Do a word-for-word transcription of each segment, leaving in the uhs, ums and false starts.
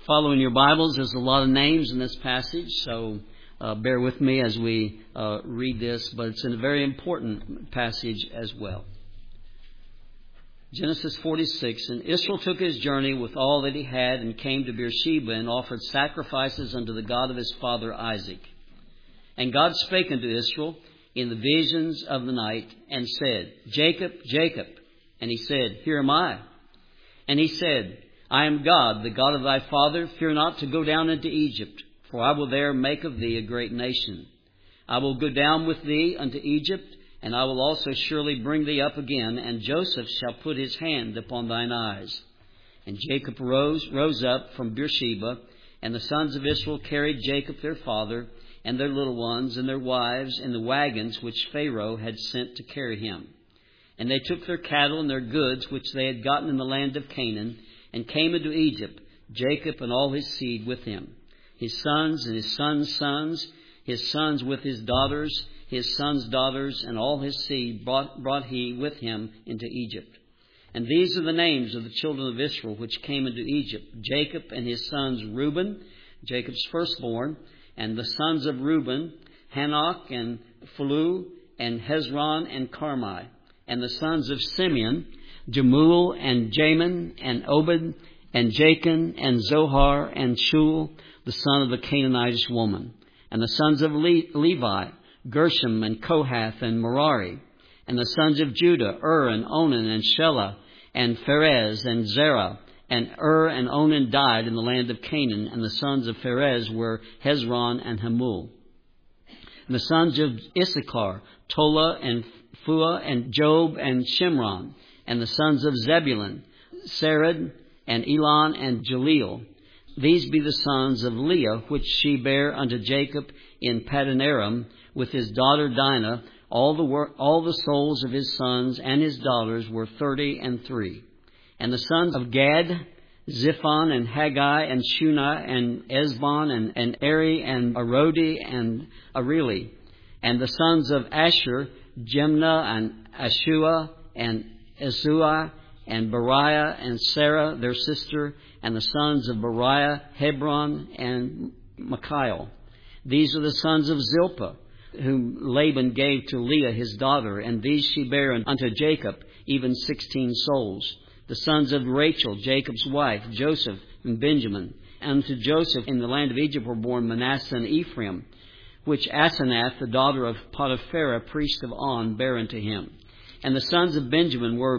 Following your Bibles, there's a lot of names in this passage, so uh, bear with me as we uh, read this, but it's a very important passage as well. Genesis forty-six, and Israel took his journey with all that he had and came to Beersheba and offered sacrifices unto the God of his father Isaac. And God spake unto Israel in the visions of the night and said, Jacob, Jacob. And he said, Here am I. And he said, I am God, the God of thy father. Fear not to go down into Egypt, for I will there make of thee a great nation. I will go down with thee unto Egypt, and I will also surely bring thee up again, and Joseph shall put his hand upon thine eyes. And Jacob rose, rose up from Beersheba, and the sons of Israel carried Jacob their father, and their little ones, and their wives, in the wagons which Pharaoh had sent to carry him. And they took their cattle and their goods, which they had gotten in the land of Canaan, and came into Egypt, Jacob and all his seed with him, his sons and his sons' sons, his sons with his daughters, his sons' daughters, and all his seed brought, brought he with him into Egypt. And these are the names of the children of Israel which came into Egypt, Jacob and his sons Reuben, Jacob's firstborn, and the sons of Reuben, Hanok and Phalu, and Hezron and Carmi, and the sons of Simeon, Jemuel and Jamin and Obed and Jachin and Zohar and Shul, the son of the Canaanitish woman. And the sons of Le- Levi, Gershom and Kohath and Merari. And the sons of Judah, Ur and Onan and Shelah and Pharez and Zerah. And Ur and Onan died in the land of Canaan. And the sons of Pharez were Hezron and Hamul. And the sons of Issachar, Tola and Phua and Job and Shimron. And the sons of Zebulun, Sered and Elon and Jaleel. These be the sons of Leah, which she bare unto Jacob in Padanaram, with his daughter Dinah. All the wor- all the souls of his sons and his daughters were thirty and three. And the sons of Gad, Ziphon and Haggai and Shunai and Esbon and, and Eri and Arodi and Areli. And the sons of Asher, Jemnah and Ashua and Ezua and Beriah and Sarah, their sister, and the sons of Beriah, Hebron and Michael. These are the sons of Zilpah, whom Laban gave to Leah his daughter, and these she bare unto Jacob, even sixteen souls. The sons of Rachel, Jacob's wife, Joseph and Benjamin. And to Joseph in the land of Egypt were born Manasseh and Ephraim, which Asenath, the daughter of Potipharah, priest of On, bare unto him. And the sons of Benjamin were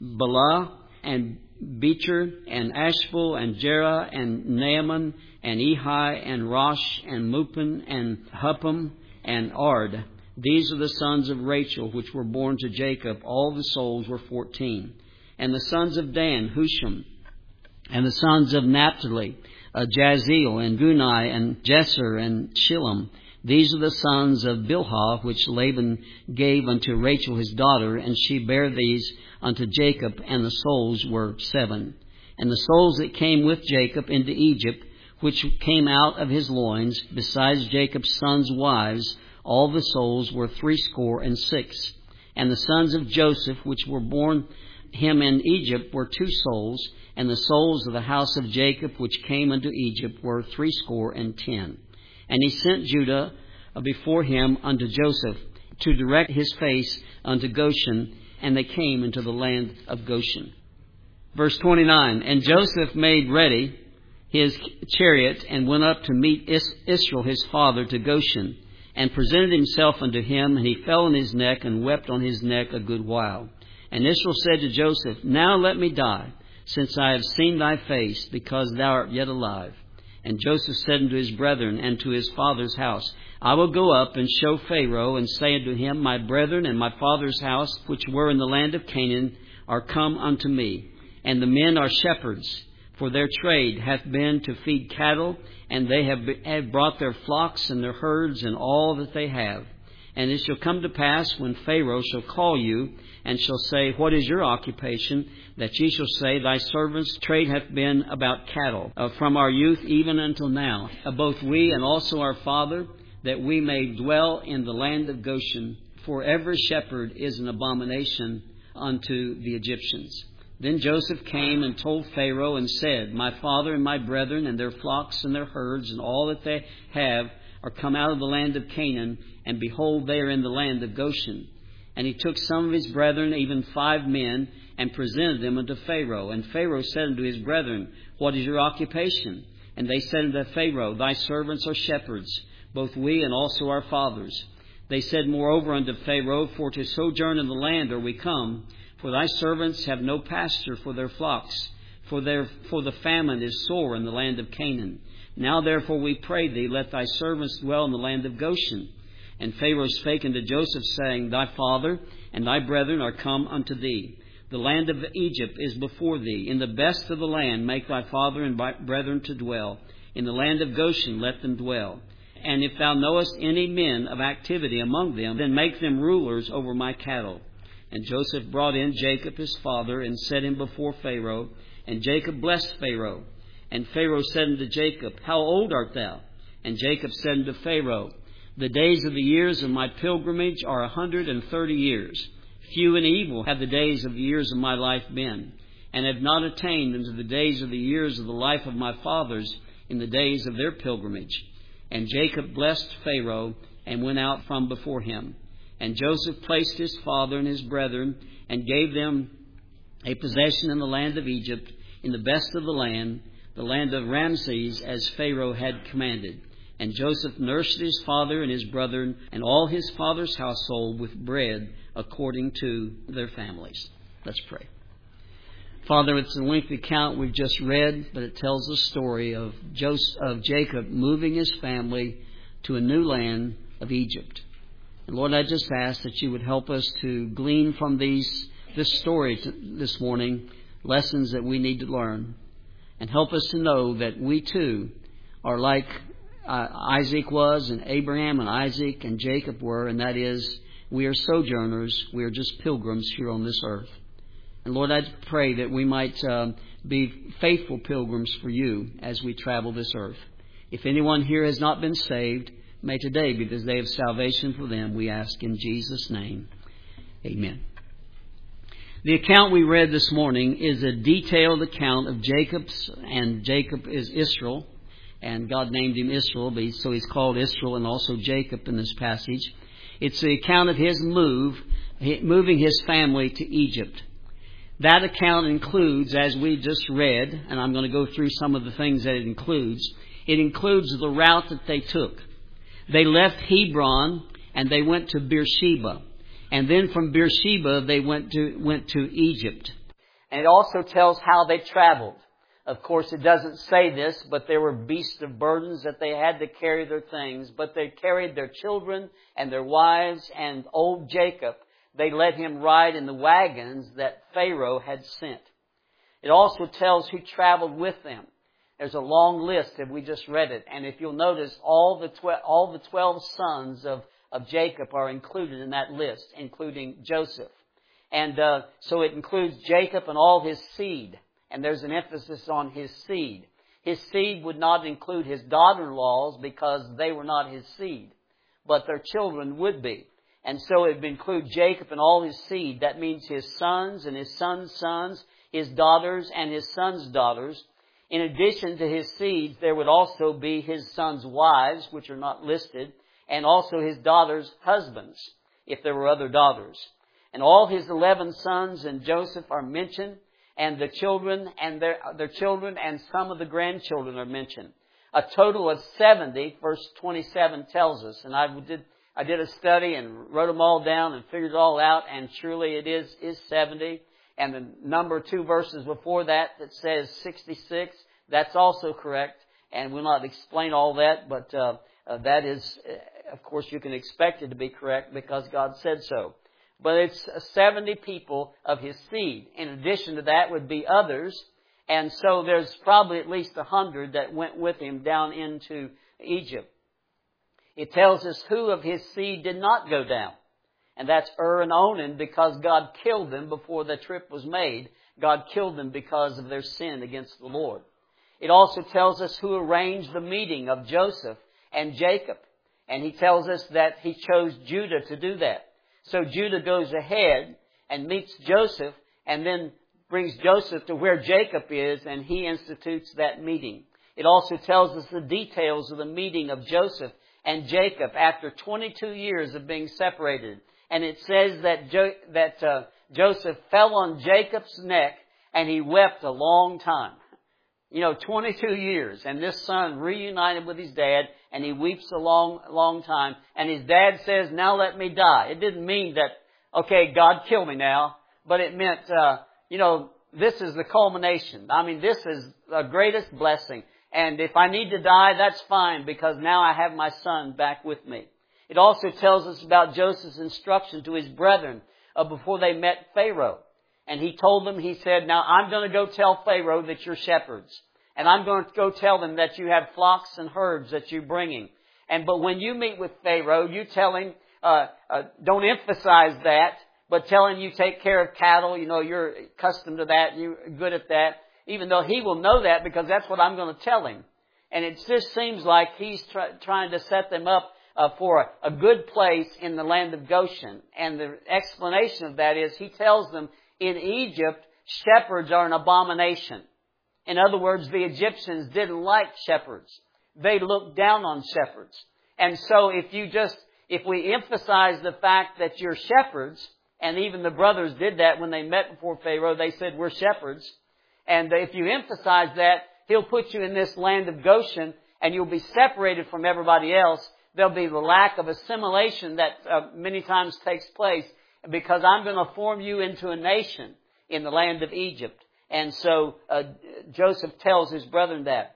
Bela and Becher and Ashbel and Jerah and Naaman and Ehi and Rosh and Mupin and Huppim and Ard. These are the sons of Rachel, which were born to Jacob. All the souls were fourteen. And the sons of Dan, Husham. And the sons of Naphtali, uh, Jaziel and Gunai and Jesser and Shillem. These are the sons of Bilhah, which Laban gave unto Rachel his daughter, and she bare these unto Jacob, and the souls were seven. And the souls that came with Jacob into Egypt, which came out of his loins, besides Jacob's sons' wives, all the souls were threescore and six. And the sons of Joseph, which were born him in Egypt, were two souls, and the souls of the house of Jacob, which came into Egypt, were threescore and ten. And he sent Judah before him unto Joseph to direct his face unto Goshen, and they came into the land of Goshen. Verse twenty-nine, and Joseph made ready his chariot and went up to meet Is- Israel his father to Goshen, and presented himself unto him, and he fell on his neck and wept on his neck a good while. And Israel said to Joseph, Now let me die, since I have seen thy face, because thou art yet alive. And Joseph said unto his brethren and to his father's house, I will go up and show Pharaoh, and say unto him, My brethren and my father's house, which were in the land of Canaan, are come unto me. And the men are shepherds, for their trade hath been to feed cattle, and they have, have brought their flocks and their herds and all that they have. And it shall come to pass, when Pharaoh shall call you, and shall say, What is your occupation? That ye shall say, Thy servants' trade hath been about cattle, uh, from our youth even until now, uh, both we and also our father, that we may dwell in the land of Goshen. For every shepherd is an abomination unto the Egyptians. Then Joseph came and told Pharaoh and said, My father and my brethren and their flocks and their herds and all that they have are come out of the land of Canaan, and behold, they are in the land of Goshen. And he took some of his brethren, even five men, and presented them unto Pharaoh. And Pharaoh said unto his brethren, What is your occupation? And they said unto Pharaoh, Thy servants are shepherds, both we and also our fathers. They said moreover unto Pharaoh, For to sojourn in the land are we come, for thy servants have no pasture for their flocks, for their for the famine is sore in the land of Canaan. Now therefore we pray thee, let thy servants dwell in the land of Goshen. And Pharaoh spake unto Joseph, saying, Thy father and thy brethren are come unto thee. The land of Egypt is before thee. In the best of the land make thy father and brethren to dwell. In the land of Goshen let them dwell. And if thou knowest any men of activity among them, then make them rulers over my cattle. And Joseph brought in Jacob his father, and set him before Pharaoh. And Jacob blessed Pharaoh. And Pharaoh said unto Jacob, How old art thou? And Jacob said unto Pharaoh, The days of the years of my pilgrimage are a hundred and thirty years. Few and evil have the days of the years of my life been, and have not attained unto the days of the years of the life of my fathers in the days of their pilgrimage. And Jacob blessed Pharaoh, and went out from before him. And Joseph placed his father and his brethren, and gave them a possession in the land of Egypt, in the best of the land, the land of Ramses, as Pharaoh had commanded. And Joseph nursed his father and his brethren and all his father's household with bread according to their families. Let's pray. Father, it's a lengthy account we've just read, but it tells the story of Joseph, of Jacob moving his family to a new land of Egypt. And Lord, I just ask that you would help us to glean from these this story to, this morning, lessons that we need to learn. And help us to know that we too are like uh, Isaac was, and Abraham and Isaac and Jacob were, and that is, we are sojourners. We are just pilgrims here on this earth. And Lord, I pray that we might uh, be faithful pilgrims for you as we travel this earth. If anyone here has not been saved, may today be the day of salvation for them, we ask in Jesus' name. Amen. The account we read this morning is a detailed account of Jacob's, and Jacob is Israel, and God named him Israel, so he's called Israel and also Jacob in this passage. It's the account of his move, moving his family to Egypt. That account includes, as we just read, and I'm going to go through some of the things that it includes, it includes the route that they took. They left Hebron and they went to Beersheba. And then from Beersheba, they went to went to Egypt. And it also tells how they traveled. Of course, it doesn't say this, but there were beasts of burdens that they had to carry their things. But they carried their children and their wives, and old Jacob, they let him ride in the wagons that Pharaoh had sent. It also tells who traveled with them. There's a long list, and we just read it. And if you'll notice, all the tw- all the twelve sons of of Jacob are included in that list, including Joseph. And uh, so it includes Jacob and all his seed. And there's an emphasis on his seed. His seed would not include his daughter-in-laws because they were not his seed, but their children would be. And so it would include Jacob and all his seed. That means his sons and his sons' sons, his daughters and his sons' daughters. In addition to his seeds, there would also be his sons' wives, which are not listed, and also his daughters' husbands, if there were other daughters. And all his eleven sons and Joseph are mentioned, and the children and their, their children and some of the grandchildren are mentioned. A total of seventy, verse twenty-seven tells us. And I did I did a study and wrote them all down and figured it all out, and surely it is, is seventy. And the number two verses before that that says sixty-six, that's also correct. And we'll not explain all that, but uh, uh, that is... Uh, Of course, you can expect it to be correct because God said so. But it's seventy people of his seed. In addition to that would be others. And so there's probably at least a hundred that went with him down into Egypt. It tells us who of his seed did not go down. And that's Ur and Onan, because God killed them before the trip was made. God killed them because of their sin against the Lord. It also tells us who arranged the meeting of Joseph and Jacob. And he tells us that he chose Judah to do that. So Judah goes ahead and meets Joseph, and then brings Joseph to where Jacob is, and he institutes that meeting. It also tells us the details of the meeting of Joseph and Jacob after twenty-two years of being separated. And it says that jo- that uh, Joseph fell on Jacob's neck and he wept a long time. You know, twenty-two years. And this son reunited with his dad and he weeps a long, long time. And his dad says, now let me die. It didn't mean that, okay, God kill me now. But it meant, uh, you know, this is the culmination. I mean, this is the greatest blessing. And if I need to die, that's fine, because now I have my son back with me. It also tells us about Joseph's instruction to his brethren uh, before they met Pharaoh. And he told them, he said, now I'm going to go tell Pharaoh that you're shepherds. And I'm going to go tell them that you have flocks and herds that you're bringing. And but when you meet with Pharaoh, you tell him, uh, uh, don't emphasize that, but tell him you take care of cattle. You know, you're accustomed to that. You're good at that. Even though he will know that, because that's what I'm going to tell him. And it just seems like he's try, trying to set them up uh, for a, a good place in the land of Goshen. And the explanation of that is he tells them in Egypt, shepherds are an abomination. In other words, the Egyptians didn't like shepherds. They looked down on shepherds. And so if you just, if we emphasize the fact that you're shepherds, and even the brothers did that when they met before Pharaoh, they said, we're shepherds. And if you emphasize that, He'll put you in this land of Goshen and you'll be separated from everybody else. There'll be the lack of assimilation that uh, many times takes place because I'm going to form you into a nation in the land of Egypt. And so uh, Joseph tells his brethren that.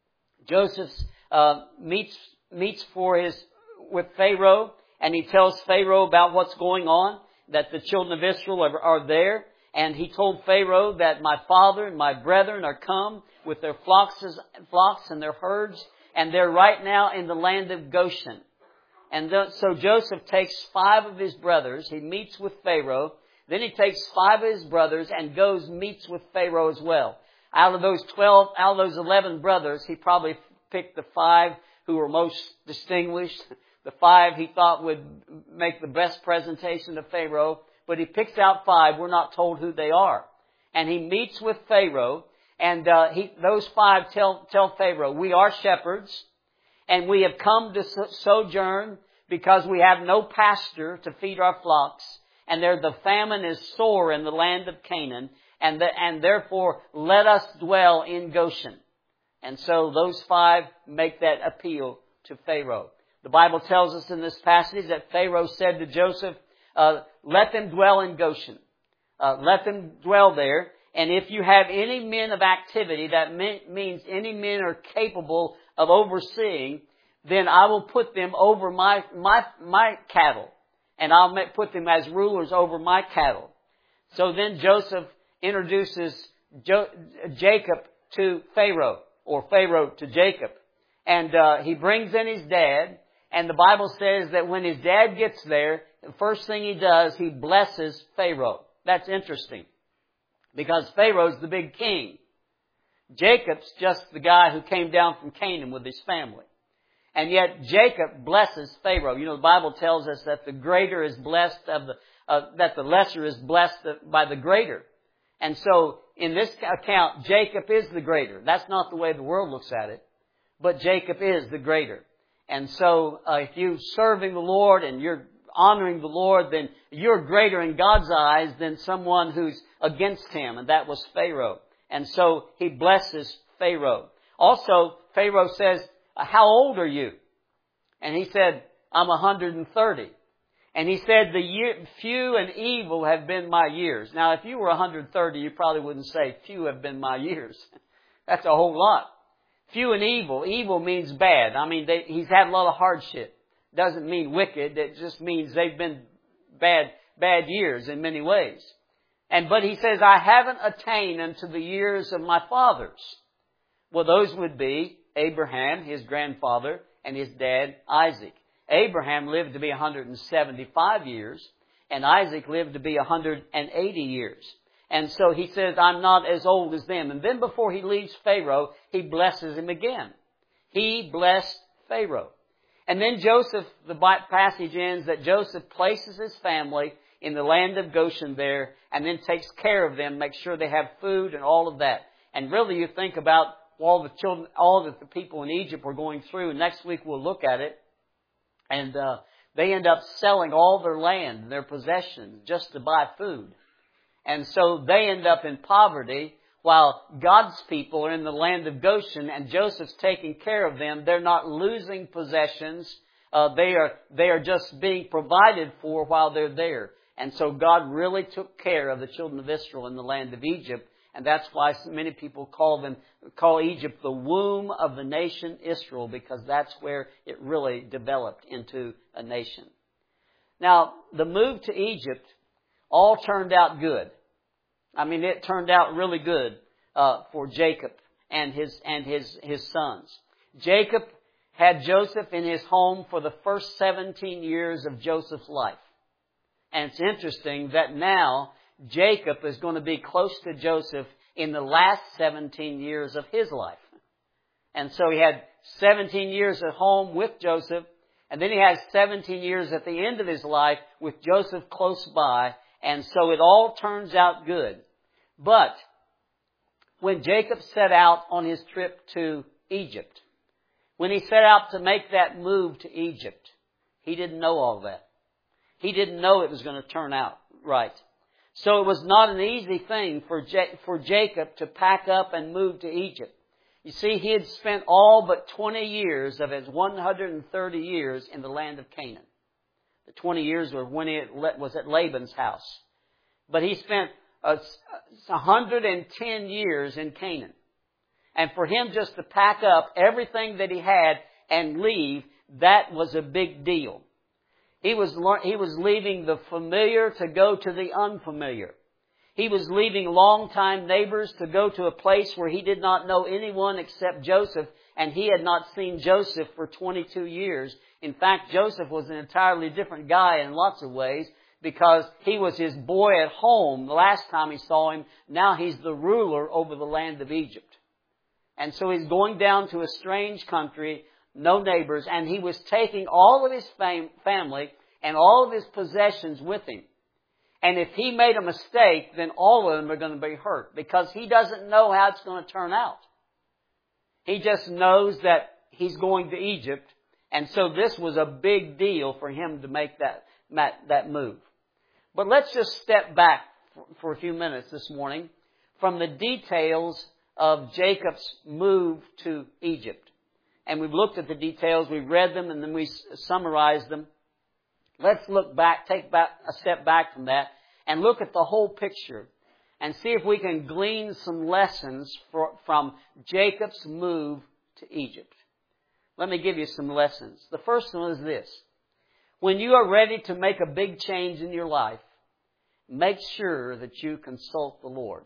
Joseph uh, meets meets for his with Pharaoh, and he tells Pharaoh about what's going on, that the children of Israel are, are there. And he told Pharaoh that my father and my brethren are come with their flocks, flocks and their herds, and they're right now in the land of Goshen. And th- so Joseph takes five of his brothers. He meets with Pharaoh. Then he takes five of his brothers and goes meets with Pharaoh as well. Out of those twelve, out of those eleven brothers, he probably picked the five who were most distinguished, the five he thought would make the best presentation to Pharaoh. But he picks out five. We're not told who they are. And he meets with Pharaoh, and uh, he, those five tell tell Pharaoh, we are shepherds, and we have come to sojourn because we have no pasture to feed our flocks. And there the famine is sore in the land of Canaan, and the, and therefore let us dwell in Goshen. And so those five make that appeal to Pharaoh. The Bible tells us in this passage that Pharaoh said to Joseph, uh, let them dwell in Goshen. Uh, let them dwell there. And if you have any men of activity, that means any men are capable of overseeing, then I will put them over my my my cattle. And I'll put them as rulers over my cattle. So then Joseph introduces jo- Jacob to Pharaoh, or Pharaoh to Jacob. And uh, he brings in his dad. And the Bible says that when his dad gets there, the first thing he does, he blesses Pharaoh. That's interesting. Because Pharaoh's the big king. Jacob's just the guy who came down from Canaan with his family. And yet Jacob blesses Pharaoh. You know, the Bible tells us that the greater is blessed of the, uh, that the lesser is blessed by the greater. And so in this account, Jacob is the greater. That's not the way the world looks at it. But Jacob is the greater. And so uh, if you're serving the Lord and you're honoring the Lord, then you're greater in God's eyes than someone who's against Him. And that was Pharaoh. And so he blesses Pharaoh. Also, Pharaoh says, how old are you? And he said, I'm one hundred thirty. And he said, the year, few and evil have been my years. Now, if you were one hundred thirty, you probably wouldn't say, few have been my years. That's a whole lot. Few and evil. Evil means bad. I mean, they, he's had a lot of hardship. Doesn't mean wicked. It just means they've been bad, bad years in many ways. And, but he says, I haven't attained unto the years of my fathers. Well, those would be Abraham, his grandfather, and his dad, Isaac. Abraham lived to be one hundred seventy-five years, and Isaac lived to be one hundred eighty years. And so he says, I'm not as old as them. And then before he leaves Pharaoh, he blesses him again. He blessed Pharaoh. And then Joseph, the passage ends that Joseph places his family in the land of Goshen there, and then takes care of them, makes sure they have food and all of that. And really you think about all the children, all that the people in Egypt were going through. Next week we'll look at it. And uh, they end up selling all their land, their possessions, just to buy food. And so they end up in poverty while God's people are in the land of Goshen and Joseph's taking care of them. They're not losing possessions. Uh, they are, they are just being provided for while they're there. And so God really took care of the children of Israel in the land of Egypt. And that's why so many people call them, call Egypt the womb of the nation Israel, because that's where it really developed into a nation. Now, the move to Egypt all turned out good. I mean, it turned out really good uh, for Jacob and his and his his sons. Jacob had Joseph in his home for the first seventeen years of Joseph's life. And it's interesting that now Jacob is going to be close to Joseph in the last seventeen years of his life. And so he had seventeen years at home with Joseph, and then he has seventeen years at the end of his life with Joseph close by, and so it all turns out good. But when Jacob set out on his trip to Egypt, when he set out to make that move to Egypt, he didn't know all that. He didn't know it was going to turn out right. So it was not an easy thing for J- for Jacob to pack up and move to Egypt. You see, he had spent all but twenty years of his one hundred thirty years in the land of Canaan. The twenty years were when he was at Laban's house. But he spent uh, one hundred ten years in Canaan. And for him just to pack up everything that he had and leave, that was a big deal. He was, he was leaving the familiar to go to the unfamiliar. He was leaving longtime neighbors to go to a place where he did not know anyone except Joseph, and he had not seen Joseph for twenty-two years. In fact, Joseph was an entirely different guy in lots of ways, because he was his boy at home the last time he saw him. Now he's the ruler over the land of Egypt. And so he's going down to a strange country, no neighbors, and he was taking all of his fam- family and all of his possessions with him. And if he made a mistake, then all of them are going to be hurt, because he doesn't know how it's going to turn out. He just knows that he's going to Egypt, and so this was a big deal for him to make that, that move. But let's just step back for a few minutes this morning from the details of Jacob's move to Egypt. And we've looked at the details, we've read them, and then we summarized them. Let's look back, take back a step back from that, and look at the whole picture and see if we can glean some lessons for, from Jacob's move to Egypt. Let me give you some lessons. The first one is this. When you are ready to make a big change in your life, make sure that you consult the Lord.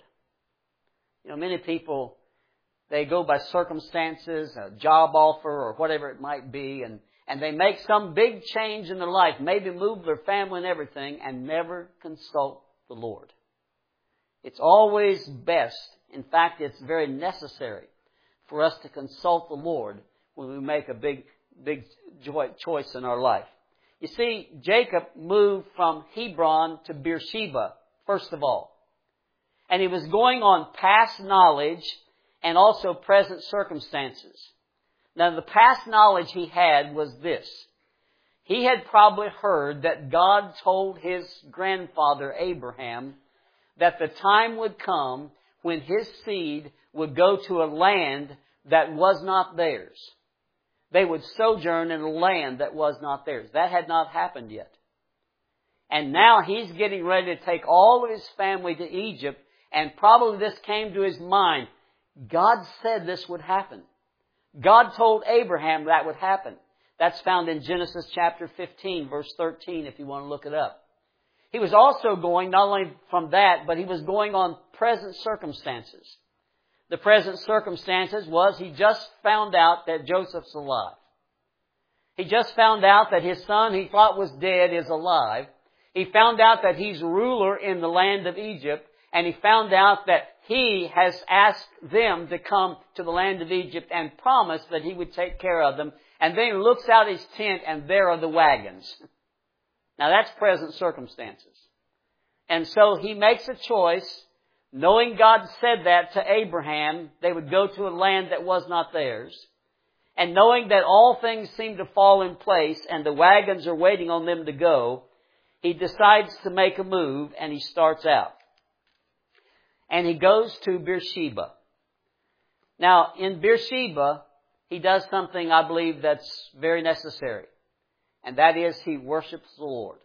You know, many people, they go by circumstances, a job offer or whatever it might be, and, and they make some big change in their life, maybe move their family and everything, and never consult the Lord. It's always best, in fact, it's very necessary for us to consult the Lord when we make a big, big choice in our life. You see, Jacob moved from Hebron to Beersheba, first of all. And he was going on past knowledge and also present circumstances. Now, the past knowledge he had was this. He had probably heard that God told his grandfather Abraham that the time would come when his seed would go to a land that was not theirs. They would sojourn in a land that was not theirs. That had not happened yet. And now he's getting ready to take all of his family to Egypt, and probably this came to his mind. God said this would happen. God told Abraham that would happen. That's found in Genesis chapter fifteen, verse thirteen, if you want to look it up. He was also going, not only from that, but he was going on present circumstances. The present circumstances was he just found out that Joseph's alive. He just found out that his son he thought was dead is alive. He found out that he's ruler in the land of Egypt. And he found out that he has asked them to come to the land of Egypt and promised that he would take care of them. And then he looks out his tent and there are the wagons. Now that's present circumstances. And so he makes a choice, knowing God said that to Abraham, they would go to a land that was not theirs. And knowing that all things seem to fall in place and the wagons are waiting on them to go, he decides to make a move and he starts out. And he goes to Beersheba. Now, in Beersheba, he does something I believe that's very necessary. And that is he worships the Lord.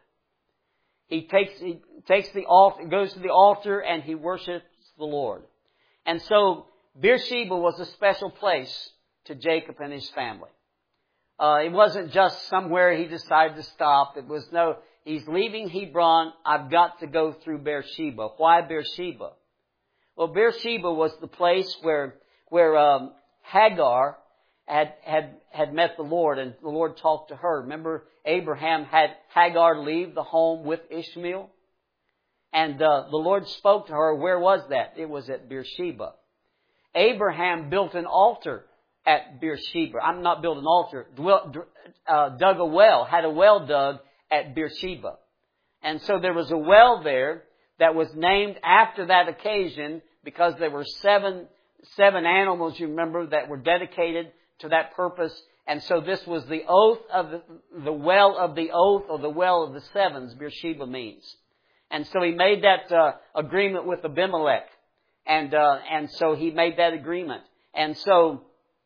He takes, he takes the altar, goes to the altar and he worships the Lord. And so Beersheba was a special place to Jacob and his family. Uh, it wasn't just somewhere he decided to stop. It was no, he's leaving Hebron. I've got to go through Beersheba. Why Beersheba? Well, Beersheba was the place where, where, um, Hagar had, had, had met the Lord and the Lord talked to her. Remember, Abraham had Hagar leave the home with Ishmael? And, uh, the Lord spoke to her. Where was that? It was at Beersheba. Abraham built an altar at Beersheba. I'm not built an altar. Uh, dug a well, had a well dug at Beersheba. And so there was a well there that was named after that occasion because there were seven, seven animals, you remember, that were dedicated to that purpose. And so this was the oath of the, the well of the oath, or the well of the sevens, Beersheba means. And so he made that uh, agreement with Abimelech. And, uh, and so he made that agreement. And so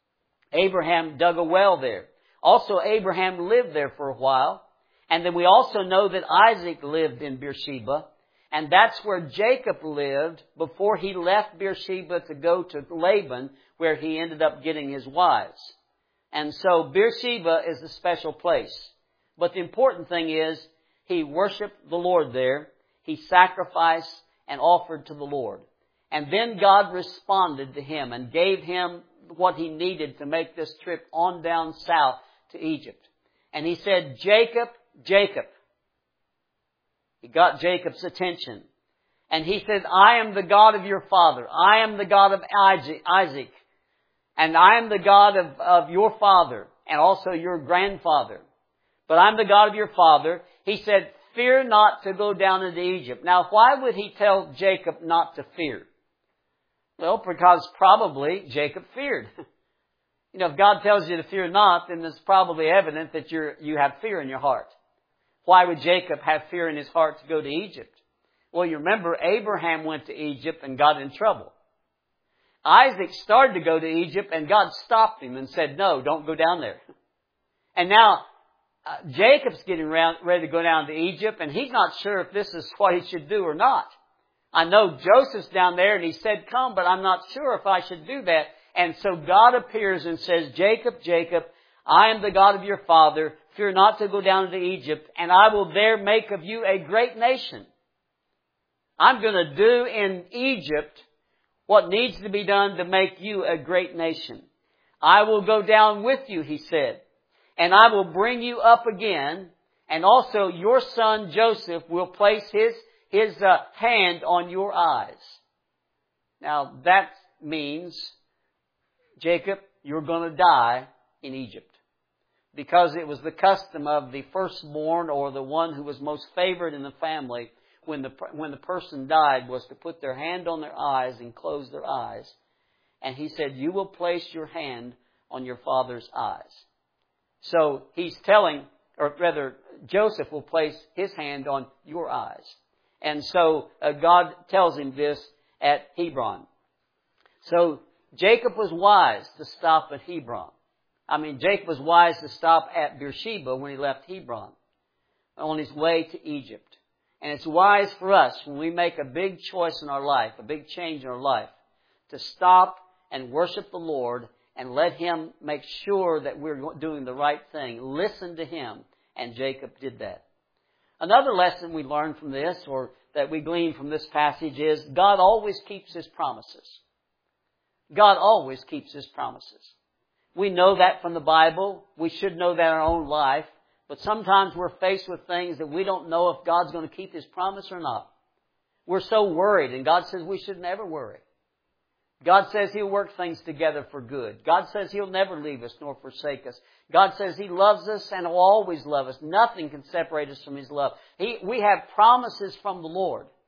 Abraham dug a well there. Also, Abraham lived there for a while. And then we also know that Isaac lived in Beersheba. And that's where Jacob lived before he left Beersheba to go to Laban, where he ended up getting his wives. And so Beersheba is a special place. But the important thing is he worshiped the Lord there. He sacrificed and offered to the Lord. And then God responded to him and gave him what he needed to make this trip on down south to Egypt. And he said, Jacob, Jacob. He got Jacob's attention. And he said, I am the God of your father. I am the God of Isaac. And I am the God of, of your father and also your grandfather. But I'm the God of your father. He said, fear not to go down into Egypt. Now, why would he tell Jacob not to fear? Well, because probably Jacob feared. You know, if God tells you to fear not, then it's probably evident that you're, you have fear in your heart. Why would Jacob have fear in his heart to go to Egypt? Well, you remember Abraham went to Egypt and got in trouble. Isaac started to go to Egypt and God stopped him and said, no, don't go down there. And now uh, Jacob's getting around, ready to go down to Egypt, and he's not sure if this is what he should do or not. I know Joseph's down there and he said, come, but I'm not sure if I should do that. And so God appears and says, Jacob, Jacob, I am the God of your father. Fear not to go down into Egypt, and I will there make of you a great nation. I'm going to do in Egypt what needs to be done to make you a great nation. I will go down with you, he said, and I will bring you up again, and also your son Joseph will place his His uh, hand on your eyes. Now that means, Jacob, you're going to die in Egypt. Because it was the custom of the firstborn, or the one who was most favored in the family, when the, when the person died, was to put their hand on their eyes and close their eyes. And he said, you will place your hand on your father's eyes. So he's telling, or rather, Joseph will place his hand on your eyes. And so uh, God tells him this at Hebron. So Jacob was wise to stop at Hebron. I mean, Jacob was wise to stop at Beersheba when he left Hebron on his way to Egypt. And it's wise for us when we make a big choice in our life, a big change in our life, to stop and worship the Lord and let Him make sure that we're doing the right thing. Listen to Him. And Jacob did that. Another lesson we learn from this, or that we glean from this passage, is God always keeps His promises. God always keeps His promises. We know that from the Bible. We should know that in our own life. But sometimes we're faced with things that we don't know if God's going to keep His promise or not. We're so worried, and God says we should never worry. God says He'll work things together for good. God says He'll never leave us nor forsake us. God says He loves us and will always love us. Nothing can separate us from His love. He, we have promises from the Lord.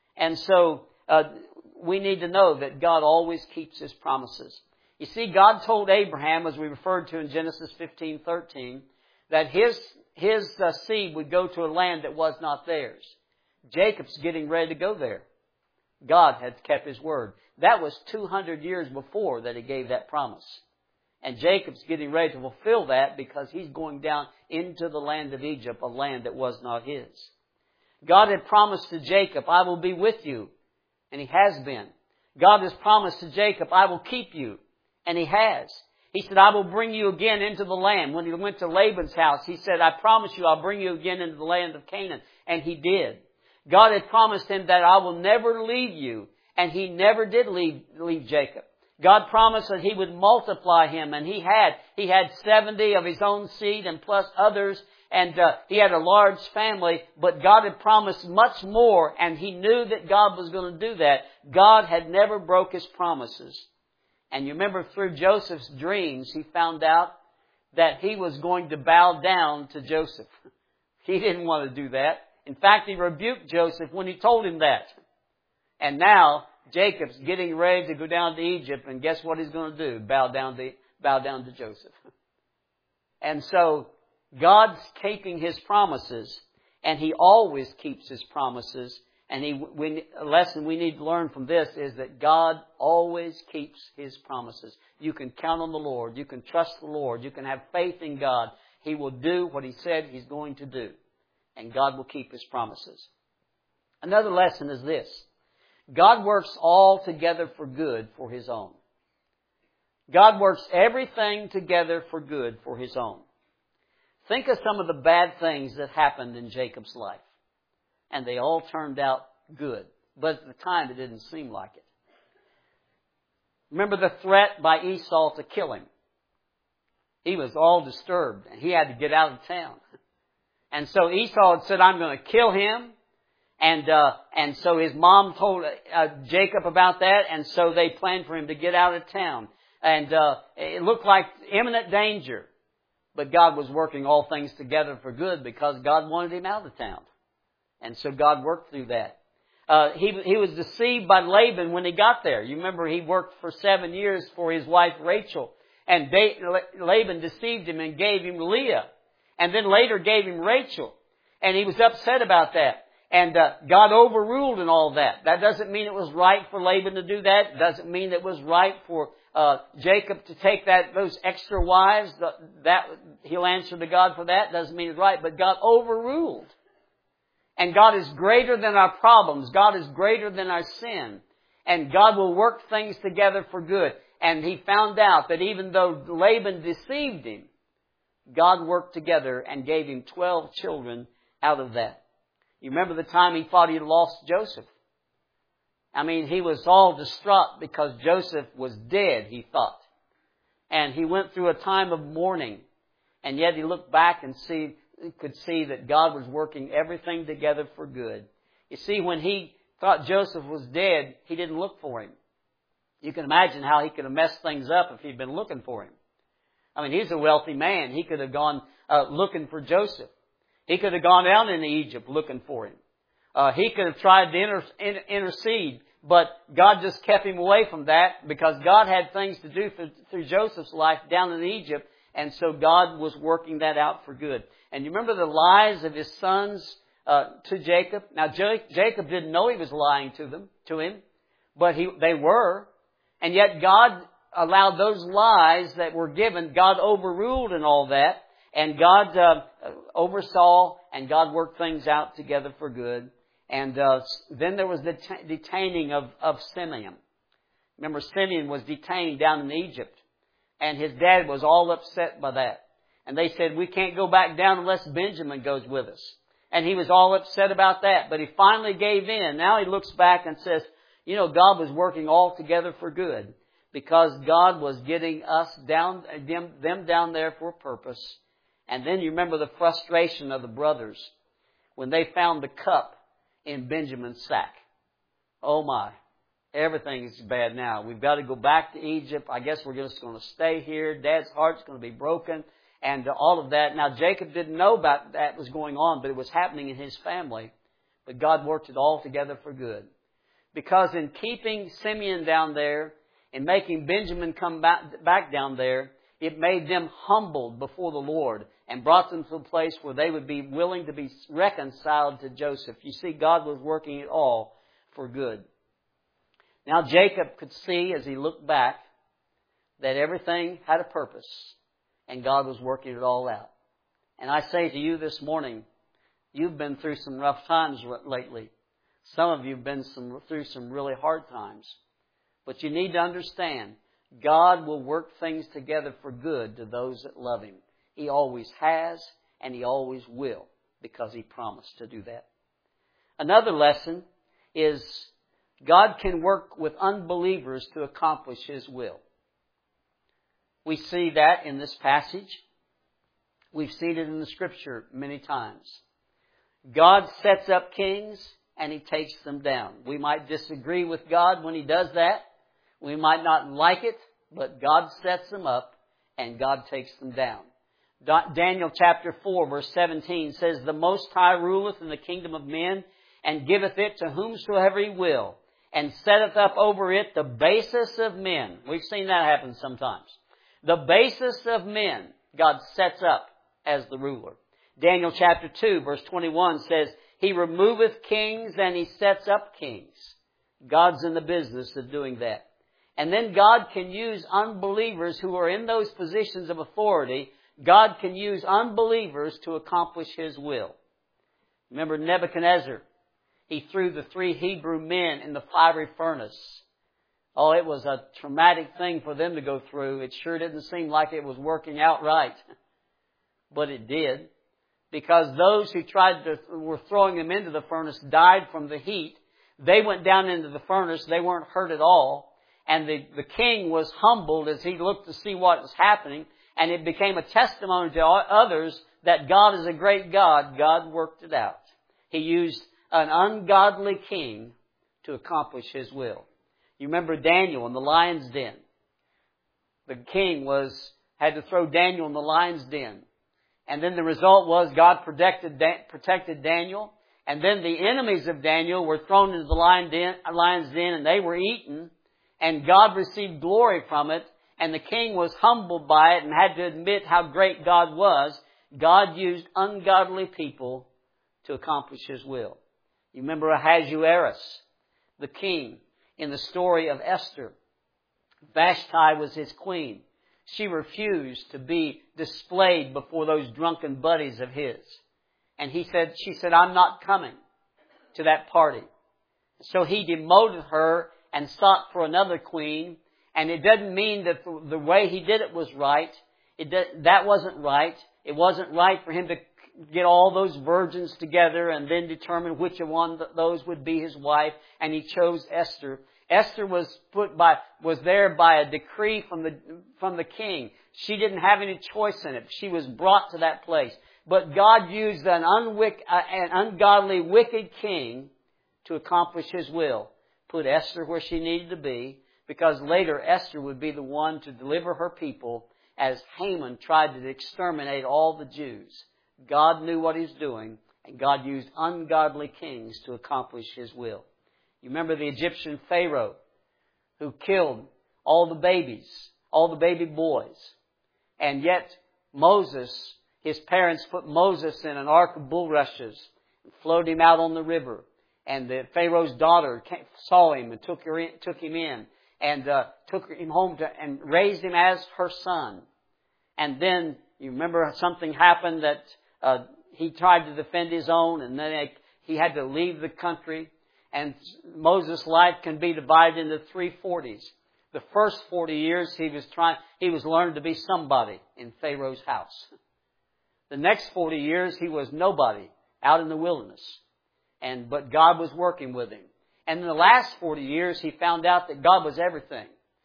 And so uh, we need to know that God always keeps His promises. You see, God told Abraham, as we referred to in Genesis fifteen thirteen, that his his uh, seed would go to a land that was not theirs. Jacob's getting ready to go there. God had kept His word. That was two hundred years before that He gave that promise. And Jacob's getting ready to fulfill that because he's going down into the land of Egypt, a land that was not his. God had promised to Jacob, I will be with you. And He has been. God has promised to Jacob, I will keep you. And He has. He said, I will bring you again into the land. When He went to Laban's house, He said, I promise you I'll bring you again into the land of Canaan. And He did. God had promised him that I will never leave you. And He never did leave, leave Jacob. God promised that He would multiply him. And He had. He had seventy of His own seed and plus others. And uh, he had a large family. But God had promised much more. And he knew that God was going to do that. God had never broke His promises. And you remember through Joseph's dreams, he found out that he was going to bow down to Joseph. He didn't want to do that. In fact, he rebuked Joseph when he told him that. And now Jacob's getting ready to go down to Egypt, and guess what he's going to do? Bow down to, bow down to Joseph. And so God's keeping His promises, and He always keeps His promises. And he, we, a lesson we need to learn from this is that God always keeps His promises. You can count on the Lord. You can trust the Lord. You can have faith in God. He will do what He said He's going to do. And God will keep His promises. Another lesson is this. God works all together for good for His own. God works everything together for good for His own. Think of some of the bad things that happened in Jacob's life. And they all turned out good. But at the time, it didn't seem like it. Remember the threat by Esau to kill him. He was all disturbed, and he had to get out of town. And so Esau had said, I'm going to kill him. And uh, and so his mom told uh, Jacob about that, and so they planned for him to get out of town. And uh, it looked like imminent danger. But God was working all things together for good because God wanted him out of town. And so God worked through that. Uh, he, he was deceived by Laban when he got there. You remember he worked for seven years for his wife Rachel. And they, Laban deceived him and gave him Leah. And then later gave him Rachel. And he was upset about that. And uh, God overruled in all that. That doesn't mean it was right for Laban to do that. It doesn't mean it was right for uh, Jacob to take that those extra wives. That he'll answer to God for that. Doesn't mean it's right. But God overruled. And God is greater than our problems. God is greater than our sin. And God will work things together for good. And he found out that even though Laban deceived him, God worked together and gave him twelve children out of that. You remember the time he thought he'd lost Joseph? I mean, he was all distraught because Joseph was dead, he thought. And he went through a time of mourning. And yet he looked back and see, could see that God was working everything together for good. You see, when he thought Joseph was dead, he didn't look for him. You can imagine how he could have messed things up if he'd been looking for him. I mean, he's a wealthy man. He could have gone uh, looking for Joseph. He could have gone down into Egypt looking for him. Uh, he could have tried to inter- inter- intercede, but God just kept him away from that because God had things to do through, through Joseph's life down in Egypt, and so God was working that out for good. And you remember the lies of his sons uh, to Jacob? Now, J- Jacob didn't know he was lying to them, to him, but he, they were. And yet God allowed those lies that were given, God overruled and all that. And God uh, oversaw, and God worked things out together for good. And uh, then there was the t- detaining of, of Simeon. Remember, Simeon was detained down in Egypt. And his dad was all upset by that. And they said, we can't go back down unless Benjamin goes with us. And he was all upset about that. But he finally gave in. Now he looks back and says, you know, God was working all together for good. Because God was getting us down, them, them down there for a purpose. And then you remember the frustration of the brothers when they found the cup in Benjamin's sack. Oh my, everything is bad now. We've got to go back to Egypt. I guess we're just going to stay here. Dad's heart's going to be broken and all of that. Now Jacob didn't know about that was going on, but it was happening in his family. But God worked it all together for good. Because in keeping Simeon down there and making Benjamin come back, back down there, it made them humbled before the Lord and brought them to a place where they would be willing to be reconciled to Joseph. You see, God was working it all for good. Now Jacob could see as he looked back that everything had a purpose and God was working it all out. And I say to you this morning, you've been through some rough times lately. Some of you have been some, through some really hard times. But you need to understand, God will work things together for good to those that love Him. He always has and He always will, because He promised to do that. Another lesson is God can work with unbelievers to accomplish His will. We see that in this passage. We've seen it in the Scripture many times. God sets up kings and He takes them down. We might disagree with God when He does that. We might not like it, but God sets them up and God takes them down. Daniel chapter four verse seventeen says, "The Most High ruleth in the kingdom of men, and giveth it to whomsoever He will, and setteth up over it the basis of men." We've seen that happen sometimes. The basis of men God sets up as the ruler. Daniel chapter two verse twenty-one says, "He removeth kings and He sets up kings." God's in the business of doing that. And then God can use unbelievers who are in those positions of authority. God can use unbelievers to accomplish His will. Remember Nebuchadnezzar. He threw the three Hebrew men in the fiery furnace. Oh, it was a traumatic thing for them to go through. It sure didn't seem like it was working out right. But it did. Because those who tried to, were throwing them into the furnace died from the heat. They went down into the furnace. They weren't hurt at all. And the, the king was humbled as he looked to see what was happening. And it became a testimony to others that God is a great God. God worked it out. He used an ungodly king to accomplish His will. You remember Daniel in the lion's den. The king was had to throw Daniel in the lion's den. And then the result was God protected, protected Daniel. And then the enemies of Daniel were thrown into the lion den, lion's den and they were eaten. And God received glory from it. And the king was humbled by it and had to admit how great God was. God used ungodly people to accomplish His will. You remember Ahasuerus, the king, in the story of Esther. Vashti was his queen. She refused to be displayed before those drunken buddies of his. And he said, she said, "I'm not coming to that party." So he demoted her and sought for another queen. And it doesn't mean that the way he did it was right. It did, that wasn't right. It wasn't right for him to get all those virgins together and then determine which one of those would be his wife. And he chose Esther. Esther was put by, was there by a decree from the, from the king. She didn't have any choice in it. She was brought to that place. But God used an, unwick, an ungodly, wicked king to accomplish His will. Put Esther where she needed to be, because later Esther would be the one to deliver her people as Haman tried to exterminate all the Jews. God knew what He was doing, and God used ungodly kings to accomplish His will. You remember the Egyptian Pharaoh who killed all the babies, all the baby boys. And yet Moses, his parents put Moses in an ark of bulrushes and floated him out on the river. And the Pharaoh's daughter came, saw him and took, her in, took him in and uh, took him home to, and raised him as her son. And then you remember something happened that uh, he tried to defend his own, and then it, he had to leave the country. And Moses' life can be divided into three forties. The first forty years he was trying, he was learning to be somebody in Pharaoh's house. The next forty years he was nobody out in the wilderness. And, but God was working with him. And in the last forty years he found out that God was everything.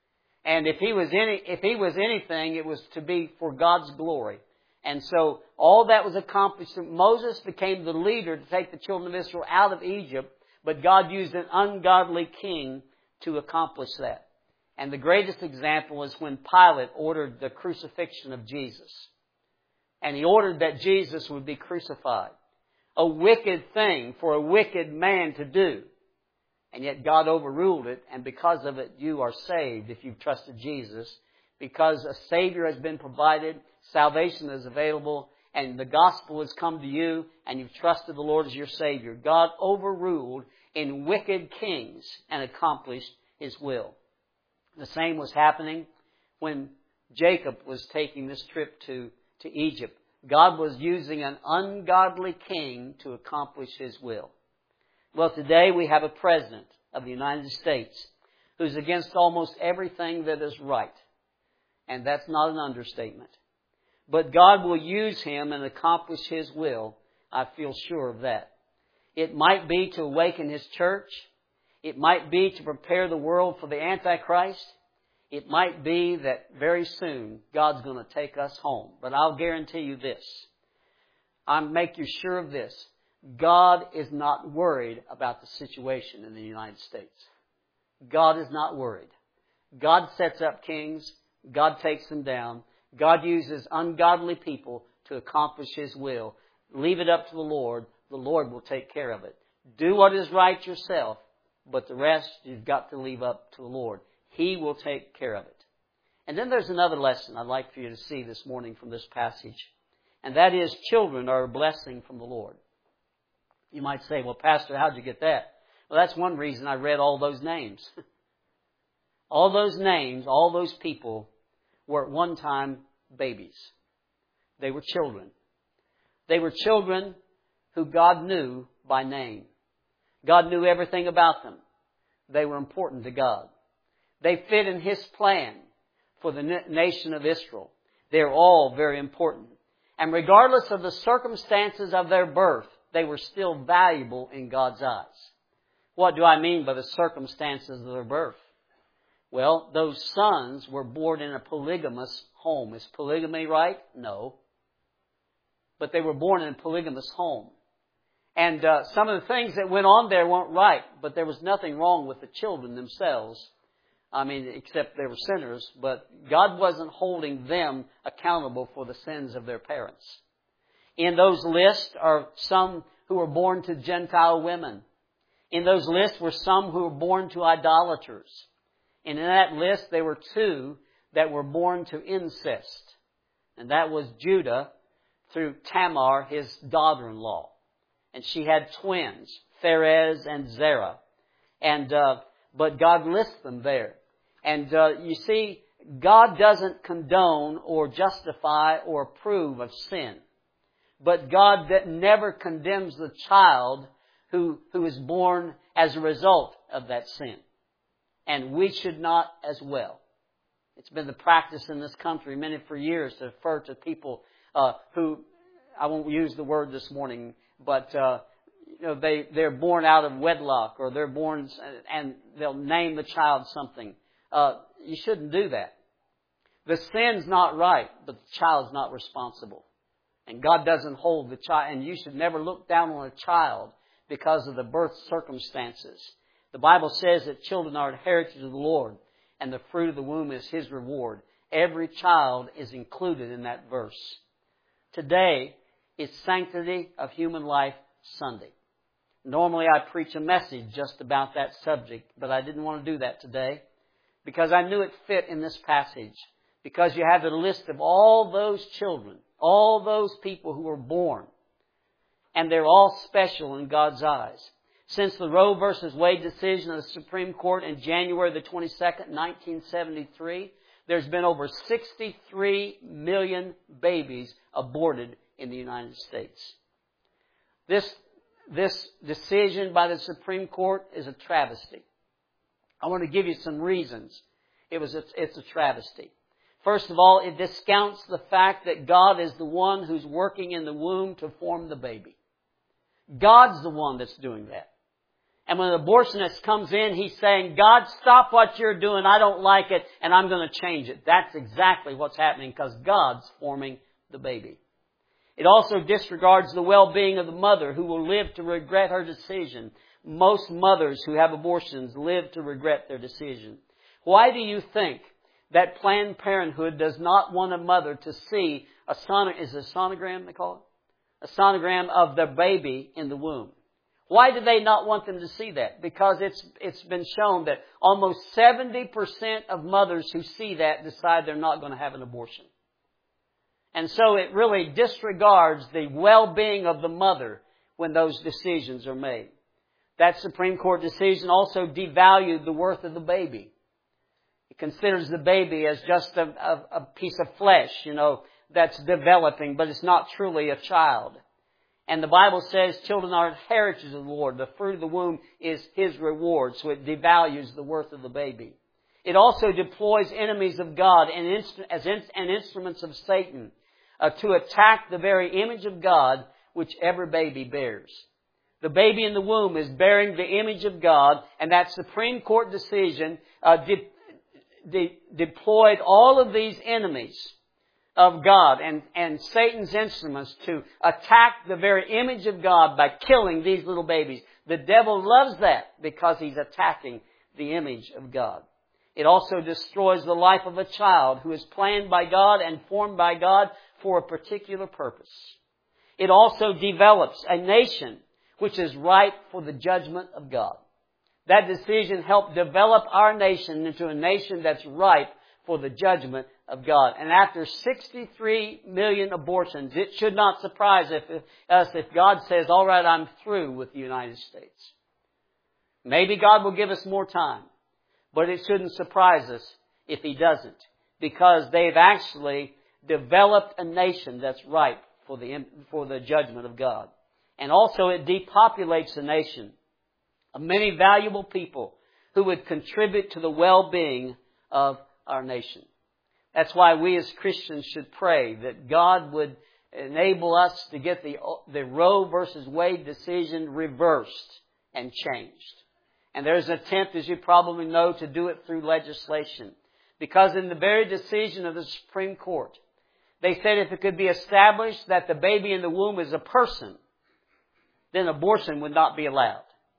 And if he was any, if he was anything, it was to be for God's glory. And so all that was accomplished. Moses became the leader to take the children of Israel out of Egypt. But God used an ungodly king to accomplish that. And the greatest example is when Pilate ordered the crucifixion of Jesus. And he ordered that Jesus would be crucified. A wicked thing for a wicked man to do. And yet God overruled it, and because of it, you are saved if you've trusted Jesus. Because a Savior has been provided, salvation is available, and the gospel has come to you, and you've trusted the Lord as your Savior. God overruled in wicked kings and accomplished His will. The same was happening when Jacob was taking this trip to, to Egypt. God was using an ungodly king to accomplish His will. Well, today we have a president of the United States who's against almost everything that is right. And that's not an understatement. But God will use him and accomplish His will. I feel sure of that. It might be to awaken His church. It might be to prepare the world for the Antichrist. It might be that very soon God's going to take us home. But I'll guarantee you this. I'll make you sure of this. God is not worried about the situation in the United States. God is not worried. God sets up kings. God takes them down. God uses ungodly people to accomplish His will. Leave it up to the Lord. The Lord will take care of it. Do what is right yourself, but the rest you've got to leave up to the Lord. He will take care of it. And then there's another lesson I'd like for you to see this morning from this passage. And that is, children are a blessing from the Lord. You might say, well, Pastor, how'd you get that? Well, that's one reason I read all those names. All those names, all those people were at one time babies. They were children. They were children who God knew by name. God knew everything about them. They were important to God. They fit in His plan for the nation of Israel. They're all very important. And regardless of the circumstances of their birth, they were still valuable in God's eyes. What do I mean by the circumstances of their birth? Well, those sons were born in a polygamous home. Is polygamy right? No. But they were born in a polygamous home. And uh, some of the things that went on there weren't right, but there was nothing wrong with the children themselves. I mean, except they were sinners, but God wasn't holding them accountable for the sins of their parents. In those lists are some who were born to Gentile women. In those lists were some who were born to idolaters. And in that list, there were two that were born to incest. And that was Judah through Tamar, his daughter-in-law. And she had twins, Pharez and Zerah. And, uh, but God lists them there. And, uh, you see, God doesn't condone or justify or approve of sin. But God that never condemns the child who, who is born as a result of that sin. And we should not as well. It's been the practice in this country, many for years, to refer to people uh, who, I won't use the word this morning, but uh, you know, they, they're born out of wedlock, or they're born and they'll name the child something. Uh, you shouldn't do that. The sin's not right, but the child's not responsible. And God doesn't hold the child, and you should never look down on a child because of the birth circumstances. The Bible says that children are a heritage of the Lord, and the fruit of the womb is His reward. Every child is included in that verse. Today is Sanctity of Human Life Sunday. Normally I preach a message just about that subject, but I didn't want to do that today because I knew it fit in this passage. Because you have the list of all those children, all those people who were born, and they're all special in God's eyes. Since the Roe versus Wade decision of the Supreme Court in January the twenty-second, nineteen seventy-three, there's been over sixty-three million babies aborted in the United States. This, this decision by the Supreme Court is a travesty. I want to give you some reasons. It was a, it's a travesty. First of all, it discounts the fact that God is the one who's working in the womb to form the baby. God's the one that's doing that. And when an abortionist comes in, he's saying, God, stop what you're doing. I don't like it, and I'm going to change it. That's exactly what's happening because God's forming the baby. It also disregards the well-being of the mother who will live to regret her decision. Most mothers who have abortions live to regret their decision. Why do you think that Planned Parenthood does not want a mother to see a son, is it a sonogram they call it? A sonogram of their baby in the womb? Why do they not want them to see that? Because it's it's been shown that almost seventy percent of mothers who see that decide they're not going to have an abortion. And so it really disregards the well-being of the mother when those decisions are made. That Supreme Court decision also devalued the worth of the baby. It considers the baby as just a, a, a piece of flesh, you know, that's developing, but it's not truly a child. And the Bible says children are heritage of the Lord. The fruit of the womb is His reward, so it devalues the worth of the baby. It also deploys enemies of God and inst- as in- and instruments of Satan uh, to attack the very image of God which every baby bears. The baby in the womb is bearing the image of God, and that Supreme Court decision uh, de- de- deployed all of these enemies of God and, and Satan's instruments to attack the very image of God by killing these little babies. The devil loves that because he's attacking the image of God. It also destroys the life of a child who is planned by God and formed by God for a particular purpose. It also develops a nation which is ripe for the judgment of God. That decision helped develop our nation into a nation that's ripe for the judgment of God. And after sixty-three million abortions, it should not surprise if, if, us if God says, all right, I'm through with the United States. Maybe God will give us more time, but it shouldn't surprise us if He doesn't, because they've actually developed a nation that's ripe for the, for the judgment of God. And also it depopulates the nation of many valuable people who would contribute to the well-being of our nation. That's why we as Christians should pray that God would enable us to get the, the Roe versus Wade decision reversed and changed. And there's an attempt, as you probably know, to do it through legislation. Because in the very decision of the Supreme Court, they said if it could be established that the baby in the womb is a person, then abortion would not be allowed.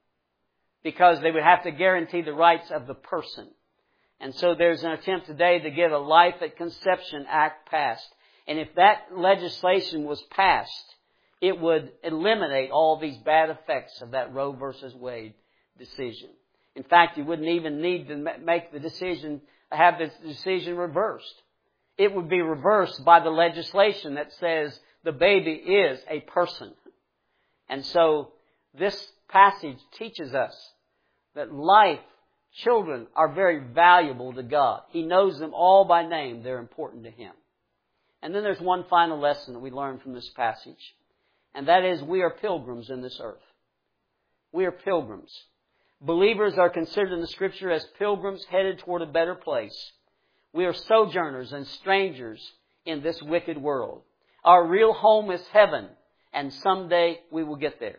Because they would have to guarantee the rights of the person. And so there's an attempt today to get a Life at Conception Act passed. And if that legislation was passed, it would eliminate all these bad effects of that Roe versus Wade decision. In fact, you wouldn't even need to make the decision, have the decision reversed. It would be reversed by the legislation that says the baby is a person. And so this passage teaches us that life, children are very valuable to God. He knows them all by name. They're important to Him. And then there's one final lesson that we learn from this passage. And that is we are pilgrims in this earth. We are pilgrims. Believers are considered in the Scripture as pilgrims headed toward a better place. We are sojourners and strangers in this wicked world. Our real home is heaven, and someday we will get there.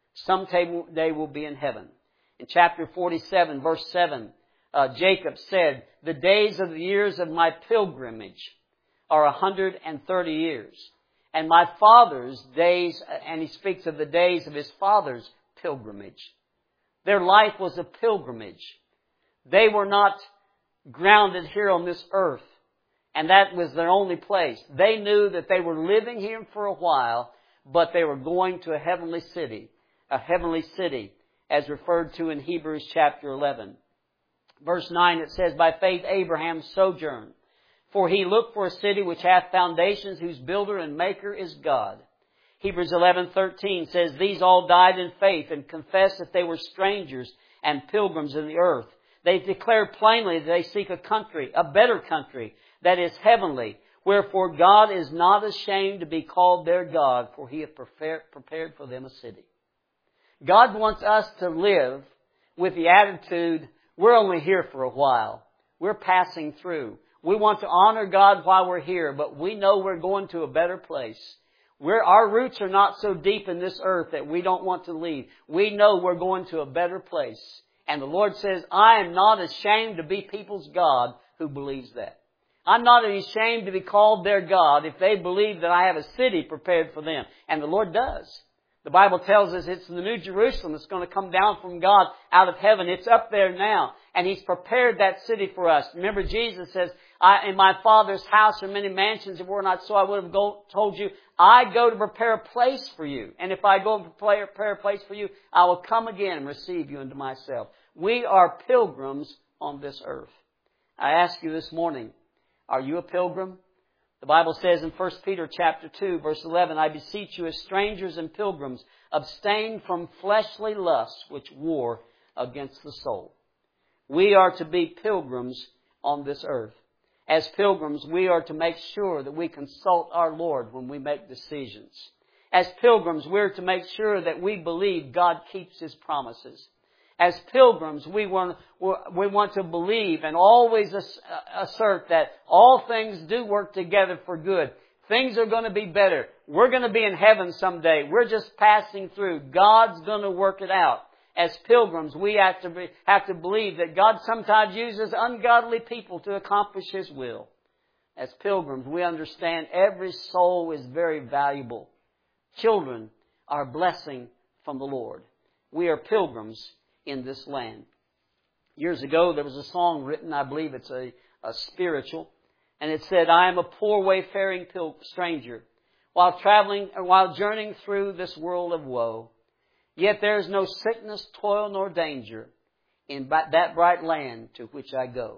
Someday we'll be in heaven. In chapter forty-seven, verse seven, uh, Jacob said, the days of the years of my pilgrimage are a hundred and thirty years. And my father's days, and he speaks of the days of his father's pilgrimage. Their life was a pilgrimage. They were not grounded here on this earth, and that was their only place. They knew that they were living here for a while, but they were going to a heavenly city, a heavenly city, as referred to in Hebrews chapter eleven. Verse nine, it says, by faith Abraham sojourned, for he looked for a city which hath foundations, whose builder and maker is God. Hebrews eleven thirteen says, these all died in faith and confessed that they were strangers and pilgrims in the earth. They declared plainly that they seek a country, a better country, that is heavenly. Wherefore God is not ashamed to be called their God, for He hath prepared for them a city. God wants us to live with the attitude, we're only here for a while. We're passing through. We want to honor God while we're here, but we know we're going to a better place. We're, our roots are not so deep in this earth that we don't want to leave. We know we're going to a better place. And the Lord says, I am not ashamed to be people's God who believes that. I'm not ashamed to be called their God if they believe that I have a city prepared for them. And the Lord does. The Bible tells us it's the New Jerusalem that's going to come down from God out of heaven. It's up there now. And He's prepared that city for us. Remember, Jesus says, I, in my Father's house are many mansions. If it were not so, I would have go, told you, I go to prepare a place for you. And if I go to prepare, prepare a place for you, I will come again and receive you into myself. We are pilgrims on this earth. I ask you this morning, are you a pilgrim? The Bible says in First Peter chapter two, verse eleven, I beseech you as strangers and pilgrims, abstain from fleshly lusts which war against the soul. We are to be pilgrims on this earth. As pilgrims, we are to make sure that we consult our Lord when we make decisions. As pilgrims, we're to make sure that we believe God keeps His promises. As pilgrims, we want, we want to believe and always assert that all things do work together for good. Things are going to be better. We're going to be in heaven someday. We're just passing through. God's going to work it out. As pilgrims, we have to be, have to believe that God sometimes uses ungodly people to accomplish His will. As pilgrims, we understand every soul is very valuable. Children are a blessing from the Lord. We are pilgrims in this land. Years ago, there was a song written, I believe it's a, a spiritual, and it said, I am a poor wayfaring pil- stranger, while traveling, while journeying through this world of woe. Yet there is no sickness, toil, nor danger in that bright land to which I go.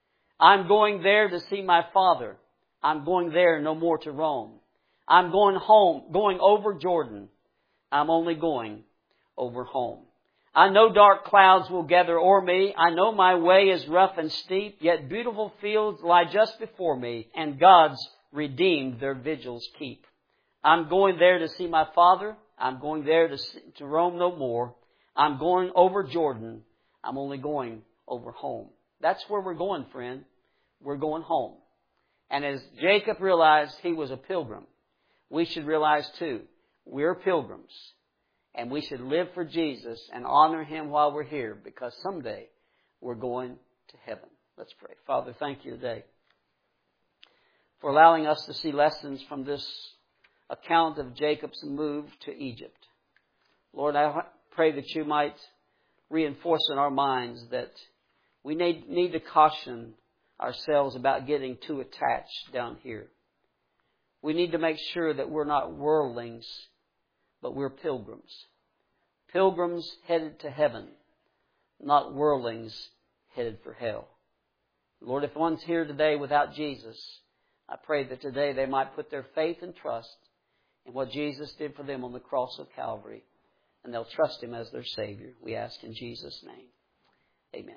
I'm going there to see my Father. I'm going there no more to roam. I'm going home, going over Jordan. I'm only going over home. I know dark clouds will gather o'er me. I know my way is rough and steep, yet beautiful fields lie just before me, and God's redeemed their vigils keep. I'm going there to see my Father. I'm going there to, see, to roam no more. I'm going over Jordan. I'm only going over home. That's where we're going, friend. We're going home. And as Jacob realized he was a pilgrim, we should realize too, we're pilgrims. And we should live for Jesus and honor Him while we're here, because someday we're going to heaven. Let's pray. Father, thank you today for allowing us to see lessons from this account of Jacob's move to Egypt. Lord, I pray that you might reinforce in our minds that we need, need to caution ourselves about getting too attached down here. We need to make sure that we're not worldlings, but we're pilgrims. Pilgrims headed to heaven, not worldlings headed for hell. Lord, if one's here today without Jesus, I pray that today they might put their faith and trust in what Jesus did for them on the cross of Calvary, and they'll trust Him as their Savior. We ask in Jesus' name.